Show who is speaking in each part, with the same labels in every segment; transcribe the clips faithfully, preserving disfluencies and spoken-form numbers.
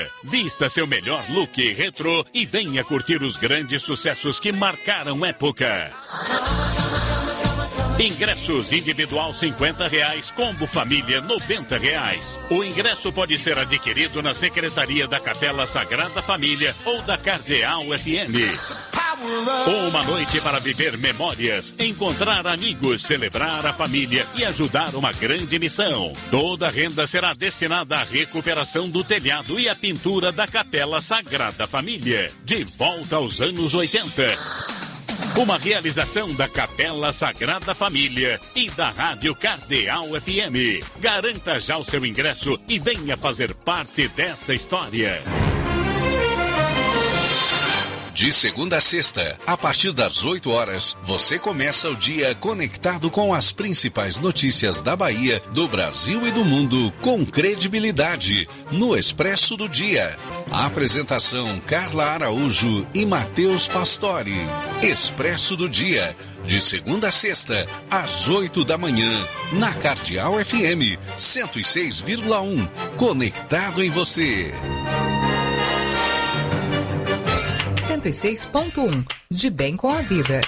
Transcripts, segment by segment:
Speaker 1: Vista seu melhor look retrô e venha curtir os grandes sucessos que marcaram época. Ingressos individual cinquenta reais, combo família noventa reais. O ingresso pode ser adquirido na Secretaria da Capela Sagrada Família ou da Cardeal F M. Uma noite para viver memórias, encontrar amigos, celebrar a família e ajudar uma grande missão. Toda a renda será destinada à recuperação do telhado e à pintura da Capela Sagrada Família. De volta aos anos oitenta. Uma realização da Capela Sagrada Família e da Rádio Cardeal F M. Garanta já o seu ingresso e venha fazer parte dessa história.
Speaker 2: De segunda a sexta, a partir das oito horas, você começa o dia conectado com as principais notícias da Bahia, do Brasil e do mundo, com credibilidade, no Expresso do Dia. A apresentação Carla Araújo e Matheus Pastore. Expresso do Dia, de segunda a sexta, às oito da manhã, na Cardeal F M, cento e seis vírgula um. Conectado em você.
Speaker 3: cento e seis ponto um. De bem com a vida.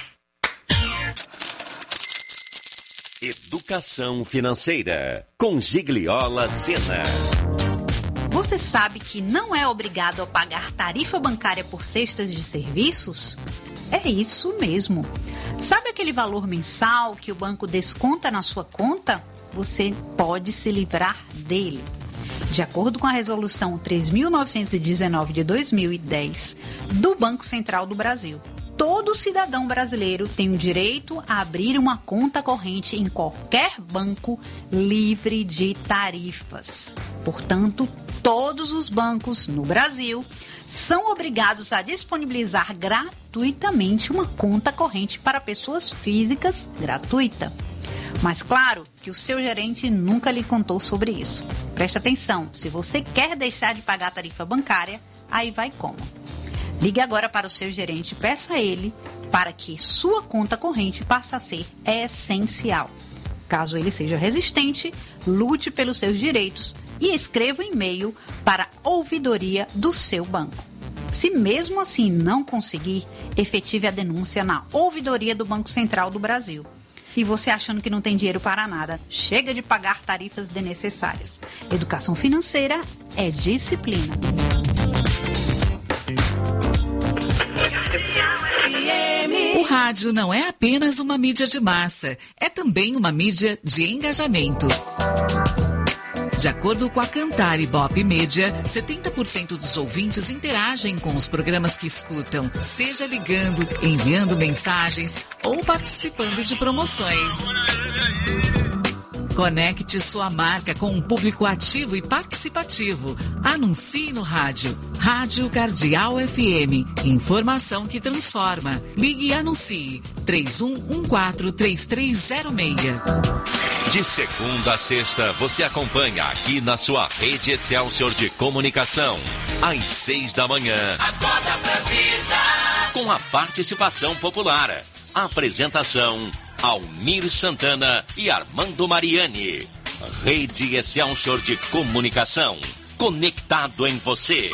Speaker 4: Educação financeira, com Gigliola Sena.
Speaker 5: Você sabe que não é obrigado a pagar tarifa bancária por cestas de serviços? É isso mesmo. Sabe aquele valor mensal que o banco desconta na sua conta? Você pode se livrar dele. De acordo com a Resolução três mil novecentos e dezenove de dois mil e dez do Banco Central do Brasil, todo cidadão brasileiro tem o direito a abrir uma conta corrente em qualquer banco livre de tarifas. Portanto, todos os bancos no Brasil são obrigados a disponibilizar gratuitamente uma conta corrente para pessoas físicas gratuita. Mas claro que o seu gerente nunca lhe contou sobre isso. Preste atenção, se você quer deixar de pagar a tarifa bancária, aí vai como? Ligue agora para o seu gerente e peça a ele para que sua conta corrente passe a ser essencial. Caso ele seja resistente, lute pelos seus direitos e escreva um e-mail para a ouvidoria do seu banco. Se mesmo assim não conseguir, efetive a denúncia na ouvidoria do Banco Central do Brasil. E você achando que não tem dinheiro para nada, chega de pagar tarifas desnecessárias. Educação financeira é disciplina.
Speaker 6: O rádio não é apenas uma mídia de massa, é também uma mídia de engajamento. De acordo com a Cantar Ibope Media, setenta por cento dos ouvintes interagem com os programas que escutam, seja ligando, enviando mensagens ou participando de promoções. Conecte sua marca com um público ativo e participativo. Anuncie no rádio. Rádio Cardeal F M. Informação que transforma. Ligue e anuncie. três um um quatro, três três zero seis.
Speaker 4: De segunda a sexta, você acompanha aqui na sua rede Excelsior de Comunicação, às seis da manhã. Acorda pra vida! Com a participação popular. Apresentação: Almir Santana e Armando Mariani. Rede Excelsior de Comunicação. Conectado em você.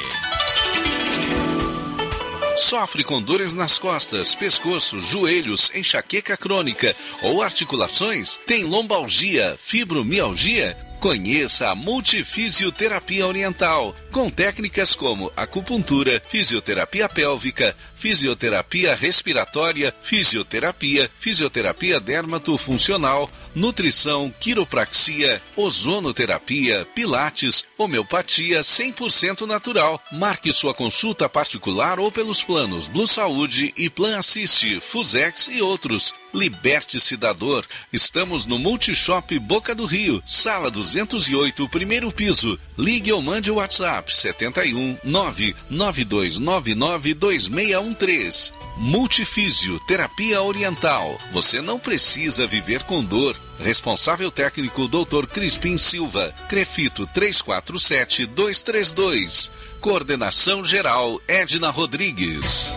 Speaker 2: Sofre com dores nas costas, pescoço, joelhos, enxaqueca crônica ou articulações? Tem lombalgia, fibromialgia? Conheça a Multifisioterapia Oriental, com técnicas como acupuntura, fisioterapia pélvica, fisioterapia respiratória, fisioterapia, fisioterapia dermatofuncional, nutrição, quiropraxia, ozonoterapia, pilates, homeopatia cem por cento natural. Marque sua consulta particular ou pelos planos Blue Saúde e Plan Assist, Fusex e outros. Liberte-se da dor. Estamos no Multishop Boca do Rio, sala duzentos e oito, primeiro piso. Ligue ou mande o WhatsApp sete um nove nove dois nove nove dois seis um três. Multifísio Terapia Oriental. Você não precisa viver com dor. Responsável técnico doutor Crispim Silva. Crefito três quatro sete dois três dois. Coordenação geral Edna Rodrigues.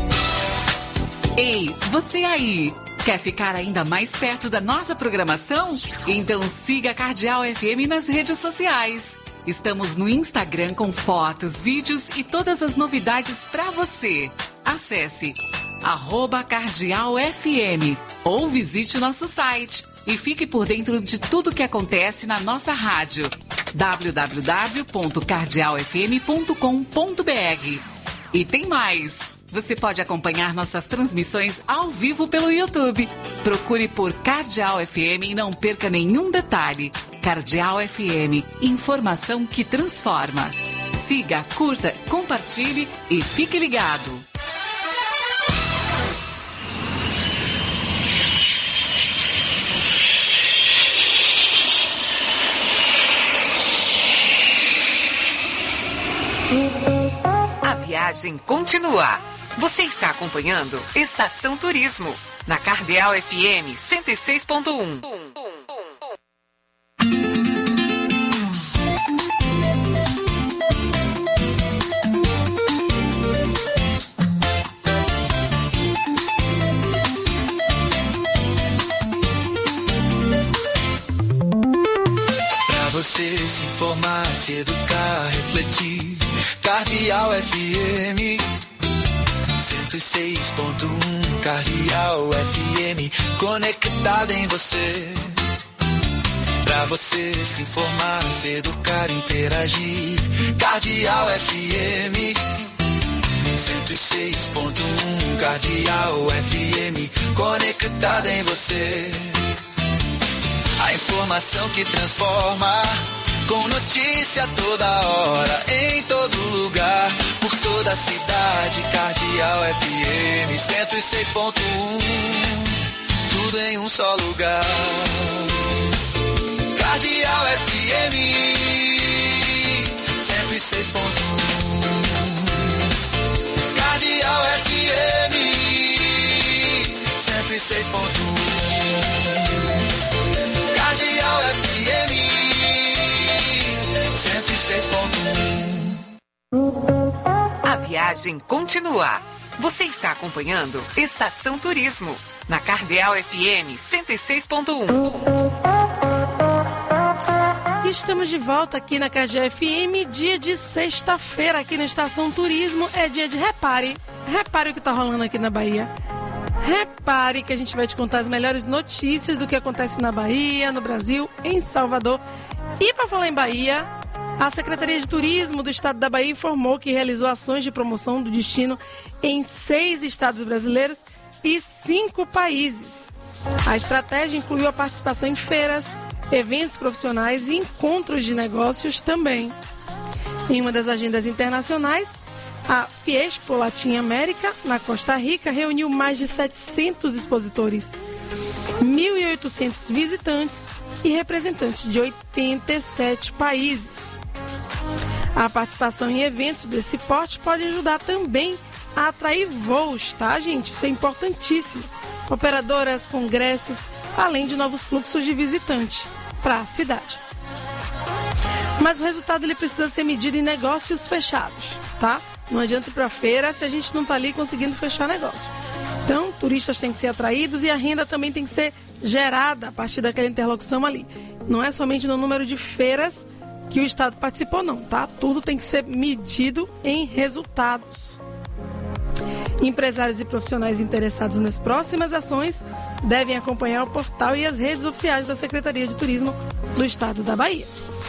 Speaker 6: Ei, você aí! Quer ficar ainda mais perto da nossa programação? Então siga a Cardeal F M nas redes sociais. Estamos no Instagram com fotos, vídeos e todas as novidades para você. Acesse arroba Cardeal F M ou visite nosso site e fique por dentro de tudo que acontece na nossa rádio. w w w ponto cardeal f m ponto com ponto b r. E tem mais! Você pode acompanhar nossas transmissões ao vivo pelo YouTube. Procure por Cardeal F M e não perca nenhum detalhe. Cardeal F M, informação que transforma. Siga, curta, compartilhe e fique ligado.
Speaker 3: A viagem continua. Você está acompanhando Estação Turismo, na Cardeal F M cento e seis ponto um.
Speaker 7: Pra você se informar, se educar, refletir, Cardeal F M cento e seis ponto um, Cardeal F M, conectada em você. Pra você se informar, se educar, interagir, Cardeal F M cento e seis ponto um, Cardeal F M, conectada em você. A informação que transforma, com notícia toda hora, em todo lugar, por toda a cidade. Cardeal F M cento e seis ponto um, tudo em um só lugar. Cardeal F M cento e seis ponto um, Cardeal F M cento e seis ponto um, Cardeal F M cento e seis ponto um.
Speaker 3: A viagem continua. Você está acompanhando Estação Turismo, na Cardeal F M cento e seis ponto um.
Speaker 8: Estamos de volta aqui na Cardeal F M, dia de sexta-feira aqui na Estação Turismo. É dia de repare. Repare o que está rolando aqui na Bahia. Repare que a gente vai te contar as melhores notícias do que acontece na Bahia, no Brasil, em Salvador. E para falar em Bahia, a Secretaria de Turismo do Estado da Bahia informou que realizou ações de promoção do destino em seis estados brasileiros e cinco países. A estratégia incluiu a participação em feiras, eventos profissionais e encontros de negócios também. Em uma das agendas internacionais, a Fiespo Latin América, na Costa Rica, reuniu mais de setecentos expositores, mil e oitocentos visitantes e representantes de oitenta e sete países. A participação em eventos desse porte pode ajudar também a atrair voos, tá, gente? Isso é importantíssimo. Operadoras, congressos, além de novos fluxos de visitantes para a cidade. Mas o resultado ele precisa ser medido em negócios fechados, tá? Não adianta ir para a feira se a gente não está ali conseguindo fechar negócio. Então, turistas têm que ser atraídos e a renda também tem que ser gerada a partir daquela interlocução ali. Não é somente no número de feiras que o Estado participou, não, tá? Tudo tem que ser medido em resultados. Empresários e profissionais interessados nas próximas ações devem acompanhar o portal e as redes oficiais da Secretaria de Turismo do Estado da Bahia.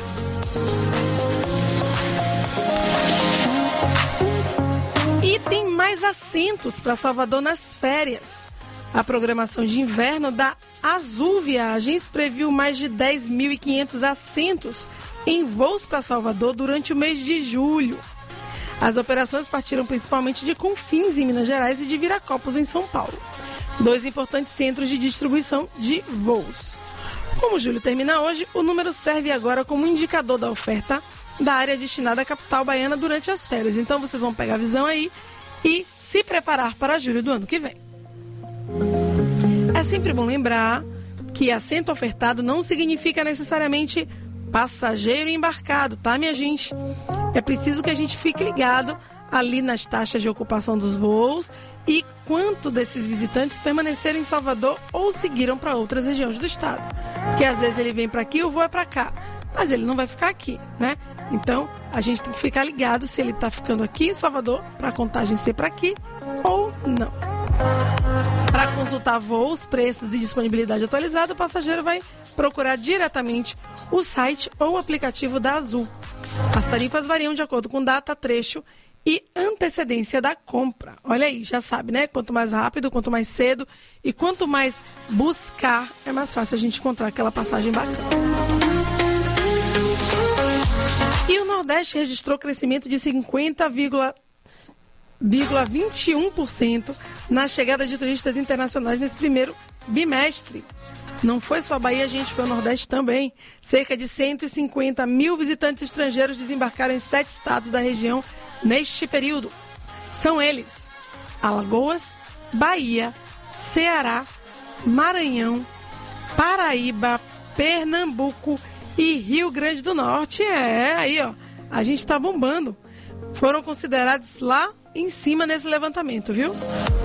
Speaker 8: E tem mais assentos para Salvador nas férias. A programação de inverno da Azul Viagens previu mais de dez mil e quinhentos assentos em voos para Salvador durante o mês de julho. As operações partiram principalmente de Confins, em Minas Gerais, e de Viracopos, em São Paulo, dois importantes centros de distribuição de voos. Como julho termina hoje, o número serve agora como indicador da oferta da área destinada à capital baiana durante as férias. Então vocês vão pegar a visão aí e se preparar para julho do ano que vem. É sempre bom lembrar que assento ofertado não significa necessariamente passageiro embarcado, tá, minha gente? É preciso que a gente fique ligado ali nas taxas de ocupação dos voos e quanto desses visitantes permaneceram em Salvador ou seguiram para outras regiões do estado. Porque às vezes ele vem para aqui e o voo é para cá, mas ele não vai ficar aqui, né? Então, a gente tem que ficar ligado se ele está ficando aqui em Salvador, para a contagem ser para aqui ou não. Para consultar voos, preços e disponibilidade atualizada, o passageiro vai procurar diretamente o site ou o aplicativo da Azul. As tarifas variam de acordo com data, trecho e antecedência da compra. Olha aí, já sabe, né? Quanto mais rápido, quanto mais cedo e quanto mais buscar, é mais fácil a gente encontrar aquela passagem bacana. E o Nordeste registrou crescimento de cinquenta vírgula vinte e um por cento na chegada de turistas internacionais nesse primeiro bimestre. Não foi só a Bahia, gente, foi o Nordeste também. Cerca de cento e cinquenta mil visitantes estrangeiros desembarcaram em sete estados da região neste período. São eles: Alagoas, Bahia, Ceará, Maranhão, Paraíba, Pernambuco e Rio Grande do Norte. É, aí ó, a gente tá bombando. Foram considerados lá em cima nesse levantamento, viu?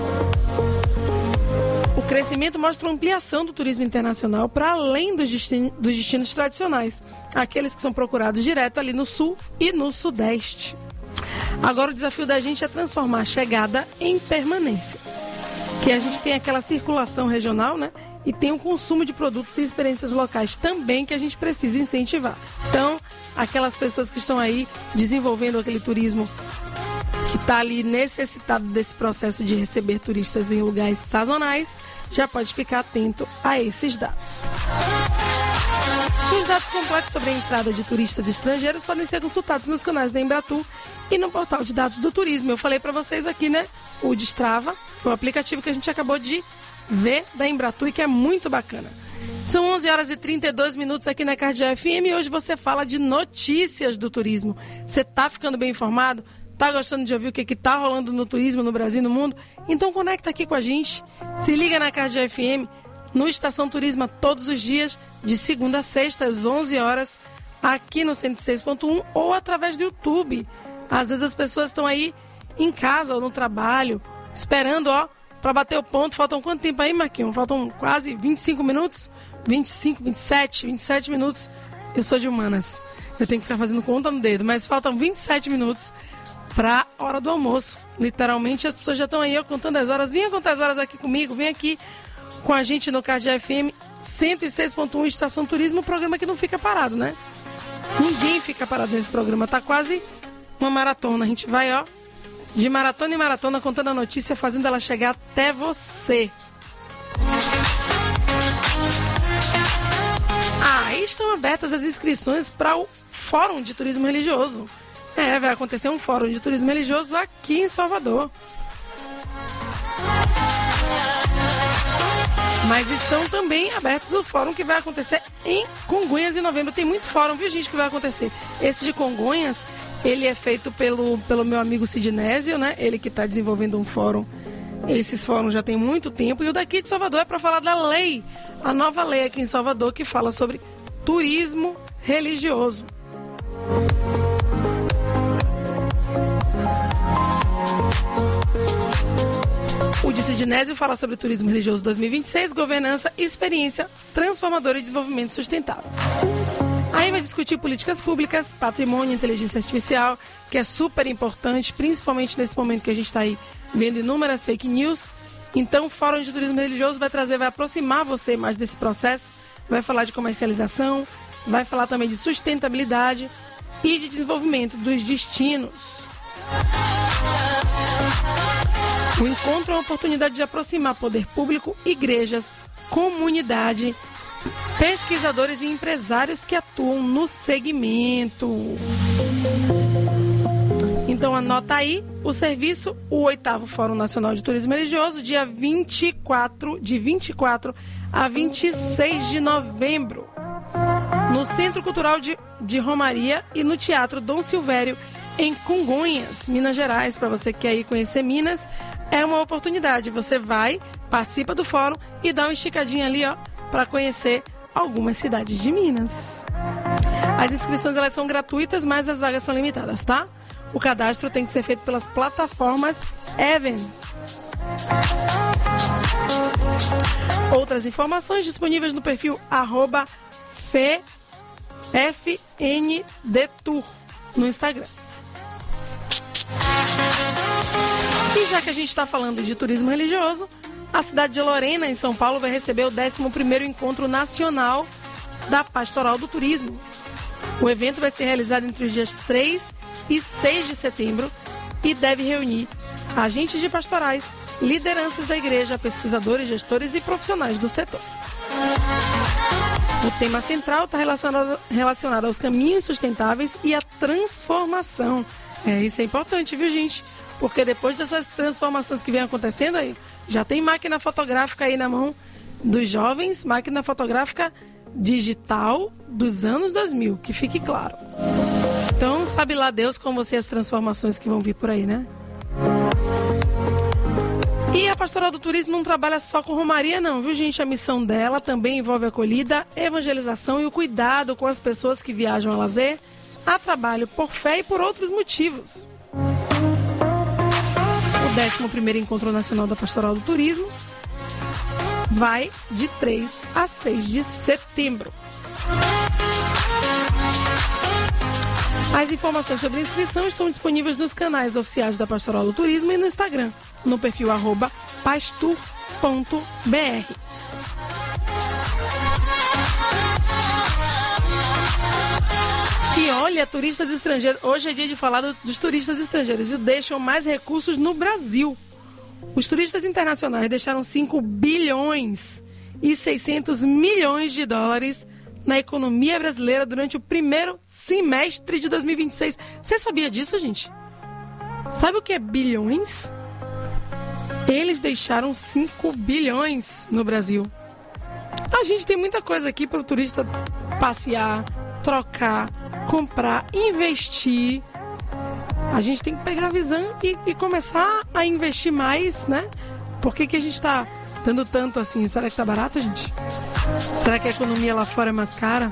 Speaker 8: O crescimento mostra uma ampliação do turismo internacional para além dos destinos, dos destinos tradicionais, aqueles que são procurados direto ali no sul e no sudeste. Agora o desafio da gente é transformar a chegada em permanência, que a gente tem aquela circulação regional, né? E tem o consumo de produtos e experiências locais também que a gente precisa incentivar. Então, aquelas pessoas que estão aí desenvolvendo aquele turismo que está ali necessitado desse processo de receber turistas em lugares sazonais, já pode ficar atento a esses dados. Os dados completos sobre a entrada de turistas estrangeiros podem ser consultados nos canais da Embratur e no portal de dados do turismo. Eu falei para vocês aqui, né? O Destrava, o aplicativo que a gente acabou de ver da Embratur e que é muito bacana. São onze horas e trinta e dois minutos aqui na Cardeal F M e hoje você fala de notícias do turismo. Você tá ficando bem informado? Tá gostando de ouvir o que que tá rolando no turismo no Brasil e no mundo? Então conecta aqui com a gente. Se liga na Cardeal F M, no Estação Turismo todos os dias, de segunda a sexta, às onze horas, aqui no cento e seis ponto um ou através do YouTube. Às vezes as pessoas estão aí em casa ou no trabalho, esperando, ó, para bater o ponto. Faltam quanto tempo aí, Marquinhos? Faltam quase vinte e cinco minutos? vinte e cinco, vinte e sete, vinte e sete minutos. Eu sou de humanas. Eu tenho que ficar fazendo conta no dedo, mas faltam vinte e sete minutos para a hora do almoço. Literalmente, as pessoas já estão aí ó, contando as horas. Venha contar as horas aqui comigo, vem aqui com a gente no Cardeal F M cento e seis ponto um Estação Turismo, um programa que não fica parado, né? Ninguém fica parado nesse programa, tá quase uma maratona. A gente vai, ó, de maratona em maratona, contando a notícia, fazendo ela chegar até você. Ah, e estão abertas as inscrições para o Fórum de Turismo Religioso. É, vai acontecer um Fórum de Turismo Religioso aqui em Salvador. Mas estão também abertos o fórum que vai acontecer em Congonhas em novembro. Tem muito fórum, viu, gente, que vai acontecer. Esse de Congonhas, ele é feito pelo, pelo meu amigo Sidnésio, né? Ele que está desenvolvendo um fórum. Esses fóruns já tem muito tempo. E o daqui de Salvador é para falar da lei, a nova lei aqui em Salvador, que fala sobre turismo religioso. O de Sidnésio fala sobre turismo religioso dois mil e vinte e seis, governança, experiência transformadora e desenvolvimento sustentável. Aí vai discutir políticas públicas, patrimônio, inteligência artificial, que é super importante, principalmente nesse momento que a gente está aí vendo inúmeras fake news. Então o Fórum de Turismo Religioso vai trazer, vai aproximar você mais desse processo, vai falar de comercialização, vai falar também de sustentabilidade e de desenvolvimento dos destinos. O encontro é uma oportunidade de aproximar poder público, igrejas, comunidade, pesquisadores e empresários que atuam no segmento. Então anota aí o serviço, o oitavo Fórum Nacional de Turismo Religioso, dia vinte e quatro, de vinte e quatro a vinte e seis de novembro, no Centro Cultural de, de Romaria e no Teatro Dom Silvério, em Congonhas, Minas Gerais. Para você que quer ir conhecer Minas, é uma oportunidade. Você vai, participa do fórum e dá uma esticadinha ali, ó, para conhecer algumas cidades de Minas. As inscrições elas são gratuitas, mas as vagas são limitadas, tá? O cadastro tem que ser feito pelas plataformas Even. Outras informações disponíveis no perfil arroba F N D Tour. no Instagram. E já que a gente está falando de turismo religioso, a cidade de Lorena, em São Paulo, vai receber o décimo primeiro Encontro Nacional da Pastoral do Turismo. O evento vai ser realizado entre os dias três e seis de setembro e deve reunir agentes de pastorais, lideranças da igreja, pesquisadores, gestores e profissionais do setor. O tema central está relacionado, relacionado aos caminhos sustentáveis e à transformação. É, isso é importante, viu, gente? Porque depois dessas transformações que vem acontecendo aí, já tem máquina fotográfica aí na mão dos jovens, máquina fotográfica digital dos anos dois mil, que fique claro. Então, sabe lá Deus com você as transformações que vão vir por aí, né? E a Pastoral do Turismo não trabalha só com romaria não, viu, gente? A missão dela também envolve a acolhida, evangelização e o cuidado com as pessoas que viajam a lazer, a trabalho por fé e por outros motivos. O décimo primeiro Encontro Nacional da Pastoral do Turismo vai de três a seis de setembro. As informações sobre a inscrição estão disponíveis nos canais oficiais da Pastoral do Turismo e no Instagram, no perfil arroba pastur ponto br. E olha, turistas estrangeiros, hoje é dia de falar dos turistas estrangeiros, viu? Deixam mais recursos no Brasil. Os turistas internacionais deixaram cinco bilhões e seiscentos milhões de dólares na economia brasileira durante o primeiro semestre de dois mil e vinte e seis. Você sabia disso, gente? Sabe o que é bilhões? Eles deixaram cinco bilhões no Brasil. A gente tem muita coisa aqui para o turista passear, trocar, comprar, investir. A gente tem que pegar a visão e, e começar a investir mais, né? Por que que a gente está dando tanto assim? Será que tá barato, gente? Será que a economia lá fora é mais cara?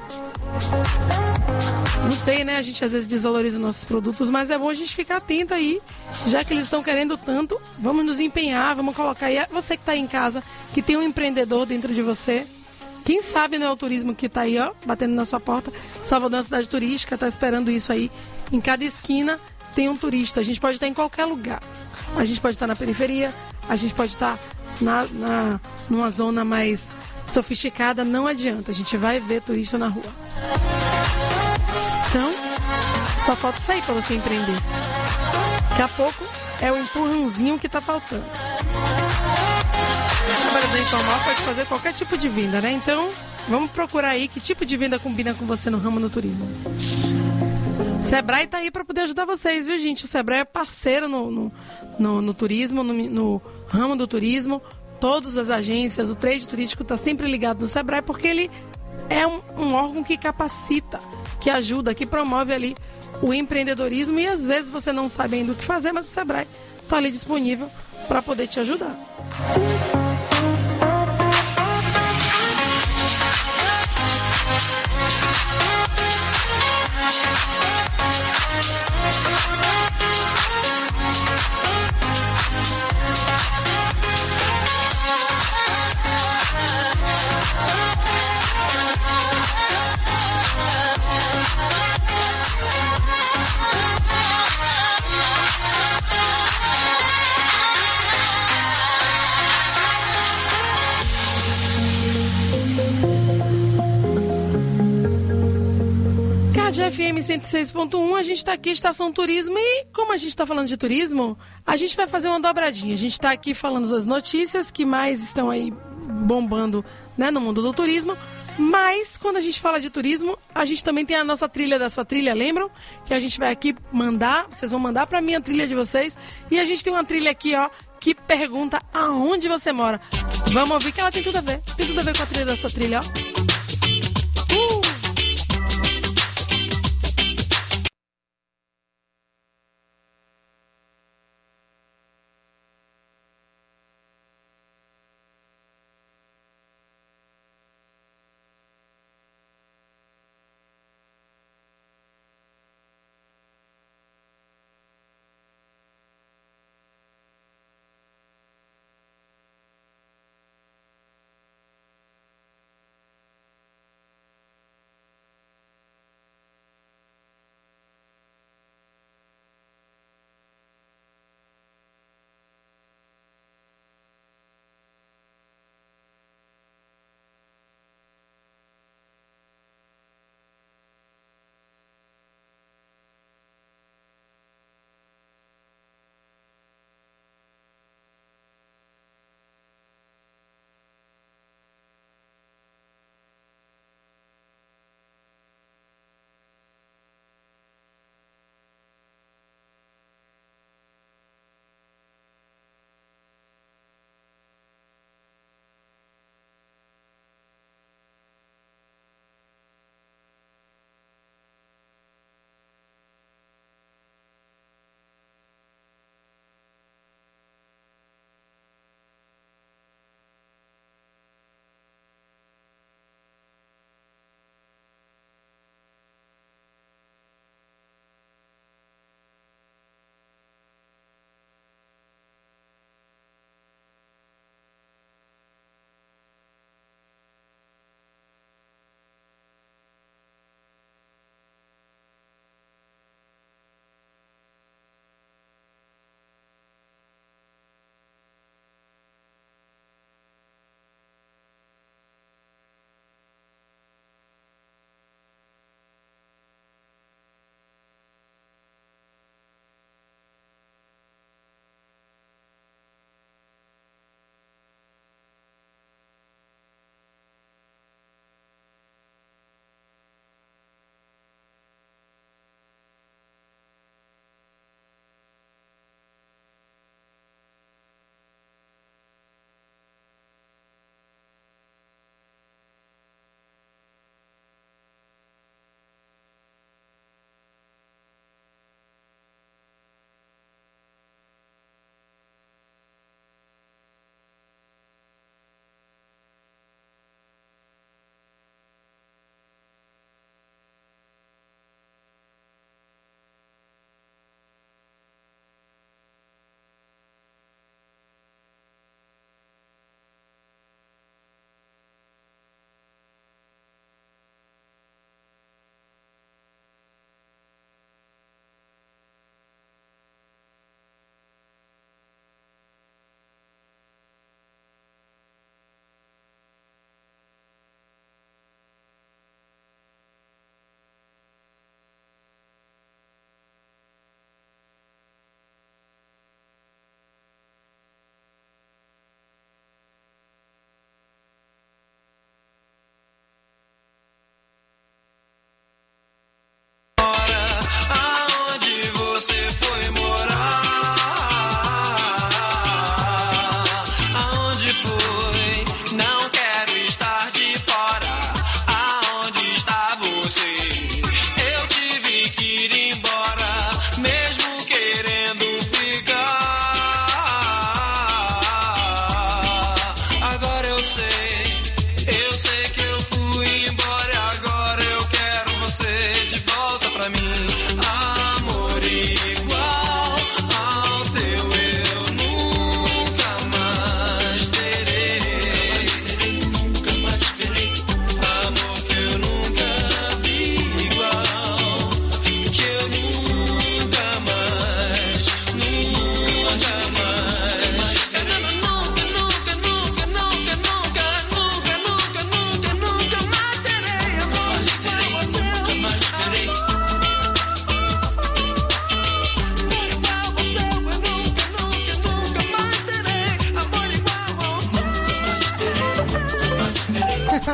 Speaker 8: Não sei, né? A gente às vezes desvaloriza nossos produtos, mas é bom a gente ficar atento aí. Já que eles estão querendo tanto, vamos nos empenhar, vamos colocar aí. Você que está aí em casa, que tem um empreendedor dentro de você. Quem sabe não é o turismo que está aí, ó, batendo na sua porta. Salvador é uma cidade turística, está esperando isso aí. Em cada esquina tem um turista. A gente pode estar em qualquer lugar. A gente pode estar na periferia, a gente pode estar na, na, numa zona mais sofisticada. Não adianta, a gente vai ver turista na rua. Então, só falta sair para você empreender. Daqui a pouco é o empurrãozinho que está faltando. O trabalhador informal pode fazer qualquer tipo de venda, né? Então, vamos procurar aí que tipo de venda combina com você no ramo do turismo. O Sebrae tá aí para poder ajudar vocês, viu, gente? O Sebrae é parceiro no, no, no, no turismo, no, no ramo do turismo. Todas as agências, o trade turístico está sempre ligado no Sebrae, porque ele é um, um órgão que capacita, que ajuda, que promove ali o empreendedorismo. E às vezes você não sabe ainda o que fazer, mas o Sebrae está ali disponível para poder te ajudar. F M cento e seis ponto um, a gente está aqui, Estação Turismo, e como a gente está falando de turismo, a gente vai fazer uma dobradinha. A gente está aqui falando das notícias que mais estão aí bombando, né, no mundo do turismo, mas quando a gente fala de turismo, a gente também tem a nossa trilha da sua trilha, lembram? Que a gente vai aqui mandar, vocês vão mandar para mim a trilha de vocês, e a gente tem uma trilha aqui, ó, que pergunta aonde você mora. Vamos ouvir que ela tem tudo a ver, tem tudo a ver com a trilha da sua trilha, ó. Uh!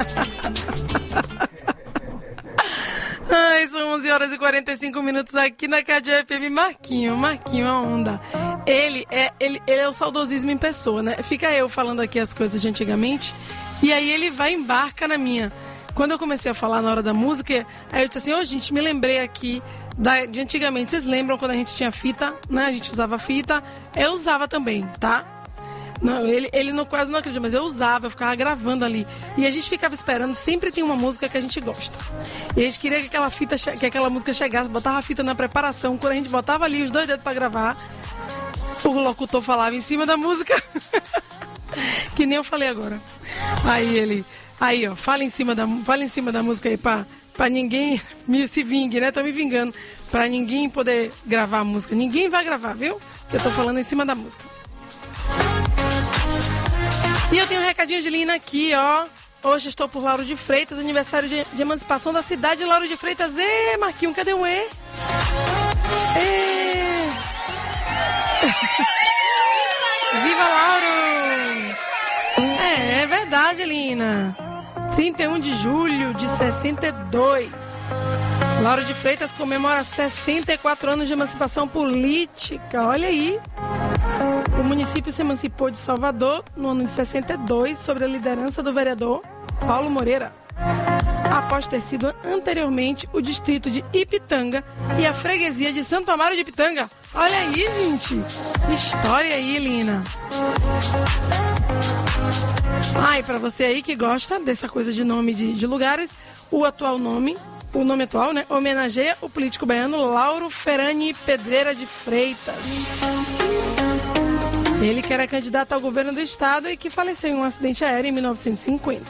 Speaker 8: Ai, são onze horas e quarenta e cinco minutos aqui na K D F M. Marquinho, Marquinho, a onda. Ele é, ele, ele é o saudosismo em pessoa, né? Fica eu falando aqui as coisas de antigamente, e aí ele vai e embarca na minha. Quando eu comecei a falar na hora da música, aí eu disse assim, ô oh, gente, me lembrei aqui da, de antigamente. Vocês lembram quando a gente tinha fita, né? A gente usava fita. Eu usava também, tá? Não, ele, ele não, quase não acredita, mas eu usava, eu ficava gravando ali. E a gente ficava esperando, sempre tem uma música que a gente gosta. E a gente queria que aquela, fita, que aquela música chegasse, botava a fita na preparação. Quando a gente botava ali os dois dedos pra gravar, o locutor falava em cima da música. Que nem eu falei agora. Aí ele, aí ó, fala em cima da, fala em cima da música aí pra, pra ninguém me, se vingue, né? Tô me vingando. Pra ninguém poder gravar a música. Ninguém vai gravar, viu? Que eu tô falando em cima da música. E eu tenho um recadinho de Lina aqui, ó. Hoje estou por Lauro de Freitas, aniversário de, de emancipação da cidade de Lauro de Freitas. Ê, Marquinhos, cadê o E? Ê! Viva Lauro! É, é verdade, Lina. trinta e um de julho de sessenta e dois. Lauro de Freitas comemora sessenta e quatro anos de emancipação política. Olha aí. O município se emancipou de Salvador no ano de sessenta e dois, sob a liderança do vereador Paulo Moreira, após ter sido anteriormente o distrito de Ipitanga e a freguesia de Santo Amaro de Ipitanga. Olha aí, gente. História aí, Lina. Ah, e pra você aí que gosta dessa coisa de nome de, de lugares, o atual nome, o nome atual, né, homenageia o político baiano Lauro Ferrani Pedreira de Freitas. Ele que era candidato ao governo do estado e que faleceu em um acidente aéreo em mil novecentos e cinquenta.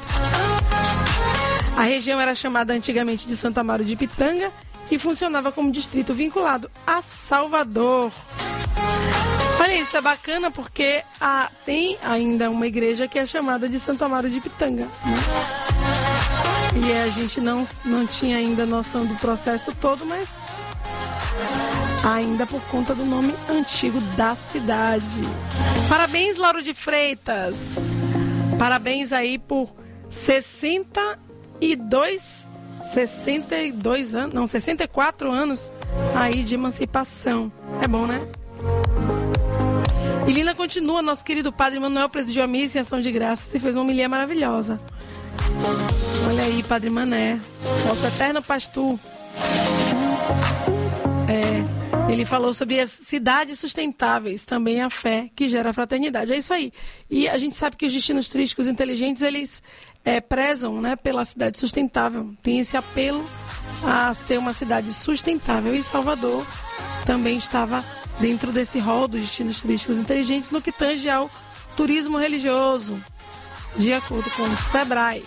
Speaker 8: A região era chamada antigamente de Santo Amaro de Ipitanga e funcionava como distrito vinculado a Salvador. Olha, isso é bacana porque ah, tem ainda uma igreja que é chamada de Santo Amaro de Ipitanga, né? E a gente não, não tinha ainda noção do processo todo, mas ainda por conta do nome antigo da cidade. Parabéns, Lauro de Freitas. Parabéns aí por sessenta e dois, sessenta e dois anos, não, sessenta e quatro anos aí de emancipação. É bom, né? E Lina continua, nosso querido Padre Manuel presidiu a missa em ação de graças e fez uma homilia maravilhosa. Olha aí, Padre Mané, nosso eterno pastor. É, ele falou sobre as cidades sustentáveis, também a fé que gera a fraternidade. É isso aí. E a gente sabe que os destinos turísticos inteligentes, eles é, prezam, né, pela cidade sustentável. Tem esse apelo a ser uma cidade sustentável. E Salvador também estava dentro desse rol dos destinos turísticos inteligentes no que tange ao turismo religioso, de acordo com o Sebrae.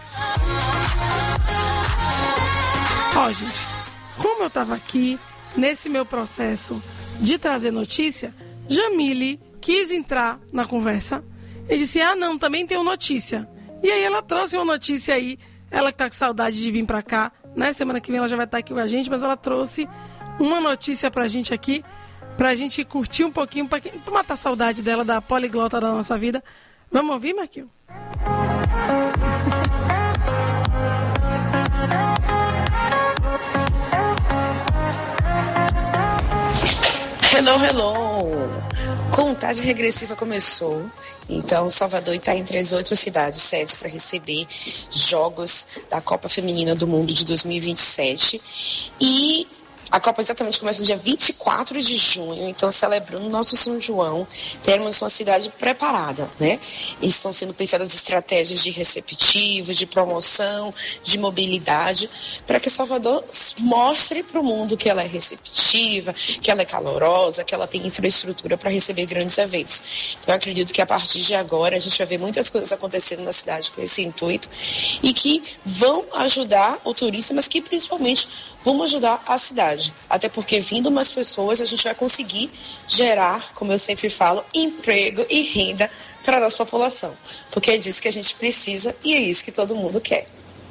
Speaker 8: Ó, gente, como eu estava aqui nesse meu processo de trazer notícia, Jamile quis entrar na conversa e disse, ah não, também tenho notícia. E aí ela trouxe uma notícia aí, ela que tá com saudade de vir pra cá, né? Semana que vem ela já vai estar aqui com a gente, mas ela trouxe uma notícia pra gente aqui, pra gente curtir um pouquinho, pra, pra matar a saudade dela, da poliglota da nossa vida. Vamos ouvir, Marquinhos?
Speaker 9: Hello, hello! Contagem regressiva começou, então Salvador está entre as oito cidades sedes para receber jogos da Copa Feminina do Mundo de dois mil e vinte e sete. E a Copa exatamente começa no dia vinte e quatro de junho, então celebrando o nosso São João, termos uma cidade preparada, né? Estão sendo pensadas estratégias de receptivo, de promoção, de mobilidade, para que Salvador mostre para o mundo que ela é receptiva, que ela é calorosa, que ela tem infraestrutura para receber grandes eventos. Então eu acredito que a partir de agora a gente vai ver muitas coisas acontecendo na cidade com esse intuito e que vão ajudar o turista, mas que principalmente vão ajudar a cidade. Até porque, vindo mais pessoas, a gente vai conseguir gerar, como eu sempre falo, emprego e renda para a nossa população. Porque é disso que a gente precisa e é isso que todo mundo quer.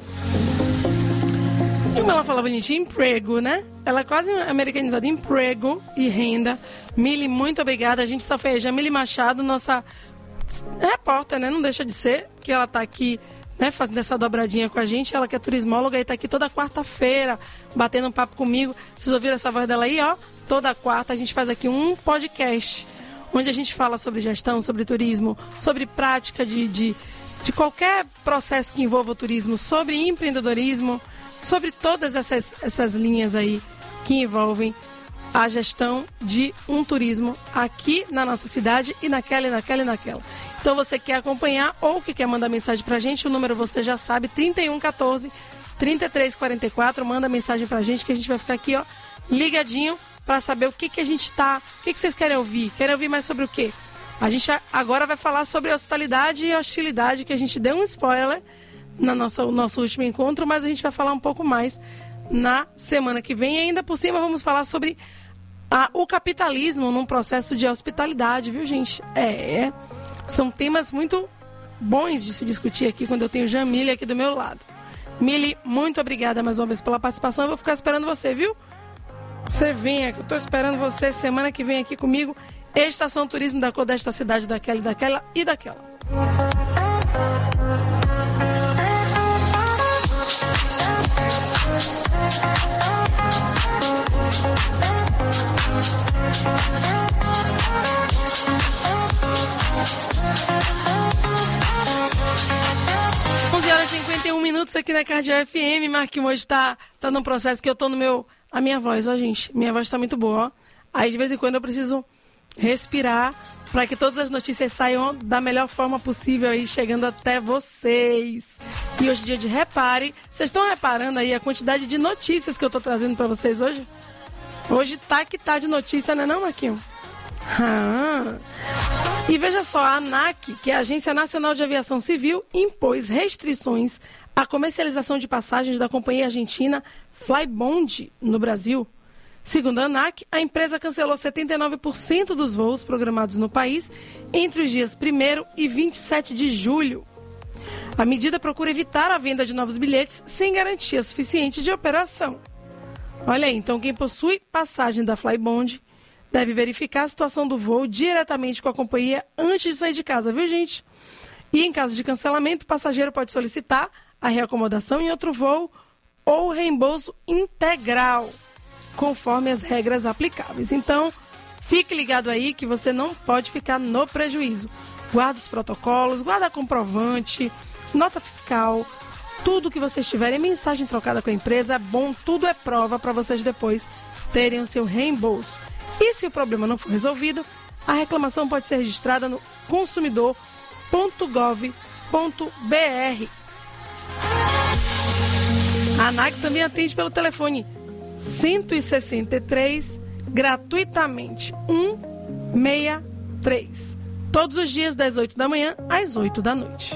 Speaker 8: Como ela fala bonitinho, emprego, né? Ela é quase americanizada, emprego e renda. Mili, muito obrigada. A gente só foi a Jamile Machado, nossa repórter, né? Não deixa de ser, porque ela está aqui né, fazendo essa dobradinha com a gente. Ela que é turismóloga e está aqui toda quarta-feira, batendo um papo comigo. Vocês ouviram essa voz dela aí, ó? Toda quarta a gente faz aqui um podcast, onde a gente fala sobre gestão, sobre turismo, sobre prática de, de, de qualquer processo que envolva o turismo, sobre empreendedorismo, sobre todas essas, essas linhas aí que envolvem a gestão de um turismo aqui na nossa cidade e naquela e naquela e naquela. Então você quer acompanhar ou que quer mandar mensagem pra gente, o número você já sabe, trinta e um, quatorze, trinta e três, quarenta e quatro, manda mensagem pra gente que a gente vai ficar aqui, ó, ligadinho para saber o que que a gente tá, o que que vocês querem ouvir, querem ouvir mais sobre o quê? A gente agora vai falar sobre hospitalidade e hostilidade, que a gente deu um spoiler no nosso, nosso último encontro, mas a gente vai falar um pouco mais na semana que vem. E ainda por cima vamos falar sobre a, o capitalismo num processo de hospitalidade, viu, gente? É, são temas muito bons de se discutir aqui quando eu tenho Jamile aqui do meu lado. Mili, muito obrigada mais uma vez pela participação. Eu vou ficar esperando você, viu? Você vem aqui, eu tô esperando você semana que vem aqui comigo. Estação Turismo da cor desta cidade, daquela e daquela e daquela. onze horas e cinquenta e um minutos aqui na Cardeal F M. Marquinhos hoje tá, tá num processo que eu tô no meu... A minha voz, ó, gente. Minha voz tá muito boa, ó. Aí, de vez em quando, eu preciso respirar para que todas as notícias saiam da melhor forma possível aí, chegando até vocês. E hoje é dia de Repare. Vocês estão reparando aí a quantidade de notícias que eu tô trazendo para vocês hoje? Hoje tá que tá de notícia, não é não, Marquinhos? Ah. E veja só, a ANAC, que é a Agência Nacional de Aviação Civil, impôs restrições à comercialização de passagens da companhia argentina Flybond no Brasil. Segundo a ANAC, a empresa cancelou setenta e nove por cento dos voos programados no país entre os dias primeiro e vinte e sete de julho. A medida procura evitar a venda de novos bilhetes sem garantia suficiente de operação. Olha aí, então quem possui passagem da Flybond deve verificar a situação do voo diretamente com a companhia antes de sair de casa, viu, gente? E em caso de cancelamento, o passageiro pode solicitar a reacomodação em outro voo ou reembolso integral, conforme as regras aplicáveis. Então, fique ligado aí que você não pode ficar no prejuízo. Guarda os protocolos, guarda comprovante, nota fiscal, tudo que vocês tiverem, mensagem trocada com a empresa, é bom, tudo é prova para vocês depois terem o seu reembolso. E se o problema não for resolvido, a reclamação pode ser registrada no consumidor ponto gov ponto br. A ANAC também atende pelo telefone cento e sessenta e três, gratuitamente, cento e sessenta e três. Todos os dias, das oito da manhã às oito da noite.